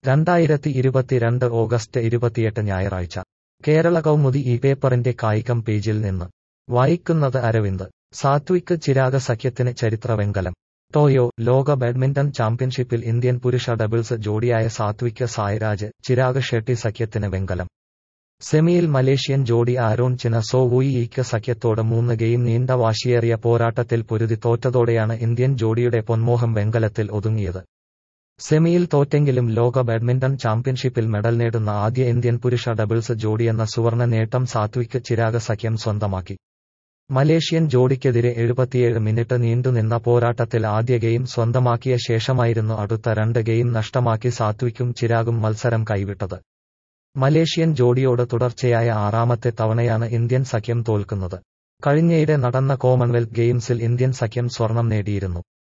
2022 August 28 ഞായറാഴ്ച കേരള കൗമുദി ഈ പേപ്പറിന്റെ കായികം പേജിൽ നിന്ന് വായിക്കുന്നത് അരവിന്ദ്. സാത്വിക് ചിരാഗ് സഖ്യത്തിന് ചരിത്ര വെങ്കലം. ടോയോ ലോക ബാഡ്മിന്റൺ ചാമ്പ്യൻഷിപ്പിൽ ഇന്ത്യൻ പുരുഷ ഡബിൾസ് ജോഡിയായ സാത്വിക് സായ്രാജ് ചിരാഗ് ഷെട്ടി സഖ്യത്തിന് വെങ്കലം. സെമിയിൽ മലേഷ്യൻ ജോഡി ആരോൺ ചിന സോ വൂയിക്ക് സഖ്യത്തോട് 3 ഗെയിം നീണ്ട വാശിയേറിയ പോരാട്ടത്തിൽ പൊരുതി തോറ്റതോടെയാണ് ഇന്ത്യൻ ജോഡിയുടെ പൊന്മോഹം വെങ്കലത്തിൽ ഒതുങ്ങിയത്. സെമിയിൽ തോറ്റെങ്കിലും ലോക ബാഡ്മിന്റൺ ചാമ്പ്യൻഷിപ്പിൽ മെഡൽ നേടുന്ന ആദ്യ ഇന്ത്യൻ പുരുഷ ഡബിൾസ് ജോഡിയെന്ന സുവർണ നേട്ടം സാത്വിക് ചിരാഗ് സഖ്യം സ്വന്തമാക്കി. മലേഷ്യൻ ജോഡിക്കെതിരെ 77 മിനിറ്റ് നീണ്ടുനിന്ന പോരാട്ടത്തിൽ ആദ്യ ഗെയിം സ്വന്തമാക്കിയ ശേഷമായിരുന്നു അടുത്ത 2 ഗെയിം നഷ്ടമാക്കി സാത്വിക്കും ചിരാഗും മത്സരം കൈവിട്ടത്. മലേഷ്യൻ ജോഡിയോട് തുടർച്ചയായ 6ാമത്തെ തവണയാണ് ഇന്ത്യൻ സഖ്യം തോൽക്കുന്നത്. കഴിഞ്ഞയിടെ നടന്ന കോമൺവെൽത്ത് ഗെയിംസിൽ ഇന്ത്യൻ സഖ്യം സ്വർണം നേടിയിരുന്നു.